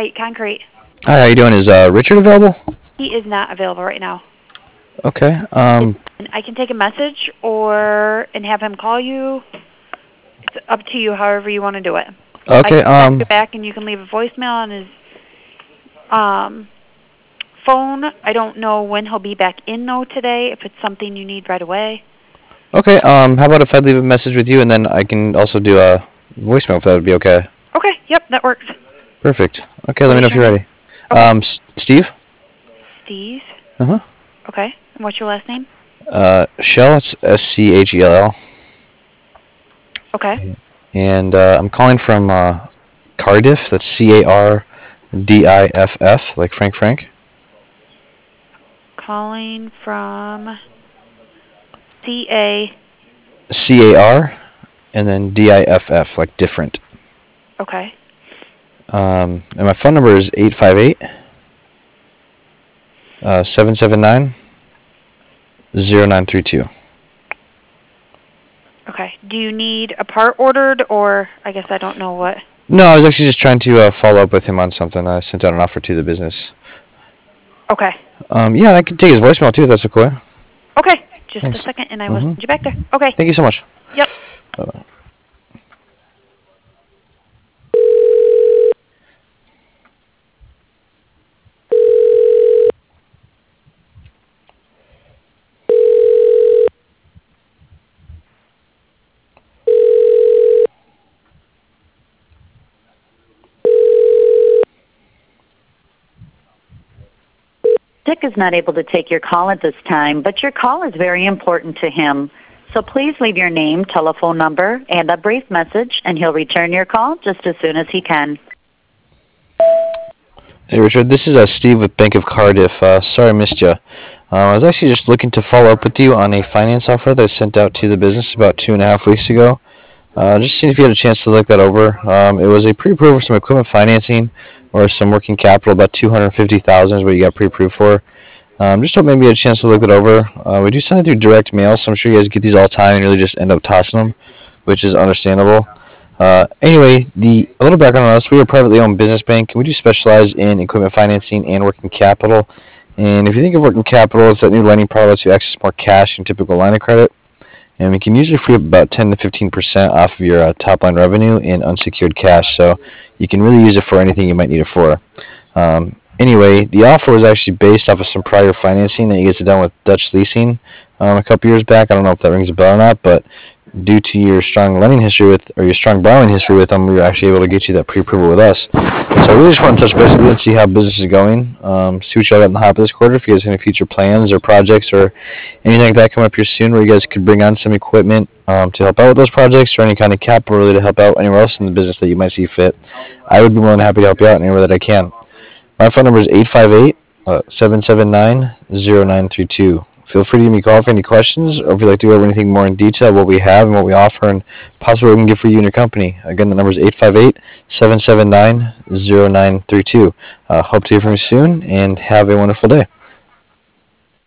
Height Concrete. Hi, how you doing? Is Richard available? He is not available right now. Okay. And I can take a message and have him call you. It's up to you, however you want to do it. Okay. I can call you back, and you can leave a voicemail on his phone. I don't know when he'll be back in though today. If it's something you need right away. Okay. How about if I leave a message with you, and then I can also do a voicemail if that would be okay. Okay. Yep, that works. Perfect. Okay. Let me know if you're ready. Okay. Steve. Steve. Uh-huh. Okay. And what's your last name? Schell. It's Schell. Okay. And I'm calling from Cardiff. That's Cardiff, like Frank. Calling from CA. CAR, and then DIFF, like different. Okay. And my phone number is 858 779 0932. Okay. Do you need a part ordered, or I guess I don't know what? No, I was actually just trying to follow up with him on something. I sent out an offer to the business. Okay. Yeah, I can take his voicemail too if that's okay. Okay. Just Thanks. a second, and I will send you back there. Okay. Thank you so much. Yep. Bye-bye. Dick is not able to take your call at this time, but your call is very important to him. So please leave your name, telephone number, and a brief message, and he'll return your call just as soon as he can. Hey, Richard. This is Steve with Bank of Cardiff. Sorry I missed you. I was actually just looking to follow up with you on a finance offer that I sent out to the business about 2.5 weeks ago. Just seeing if you had a chance to look that over. It was a pre-approved for some equipment financing or some working capital. About $250,000 is what you got pre-approved for. Just hope maybe you had a chance to look it over. We do send it through direct mail, so I'm sure you guys get these all the time and really just end up tossing them, which is understandable. Anyway, a little background on us. We are a privately owned business bank, and we do specialize in equipment financing and working capital. And if you think of working capital, it's that new lending product that lets you access more cash than typical line of credit. And we can usually free up about 10 to 15% off of your top line revenue in unsecured cash. So you can really use it for anything you might need it for. Anyway, the offer was actually based off of some prior financing that you guys had done with Dutch Leasing a couple years back. I don't know if that rings a bell or not, but due to your strong lending history or your strong borrowing history with them, we were actually able to get you that pre-approval with us. So I really just want to touch base with you and see how business is going. See what y'all got in the hopper this quarter. If you guys have any future plans or projects or anything like that come up here soon where you guys could bring on some equipment to help out with those projects or any kind of capital really to help out anywhere else in the business that you might see fit, I would be more than happy to help you out anywhere that I can. My phone number is 858-779-0932. Feel free to give me a call for any questions, or if you'd like to go over anything more in detail, what we have and what we offer, and possibly what we can get for you and your company. Again, the number is 858-779-0932. Hope to hear from you soon, and have a wonderful day.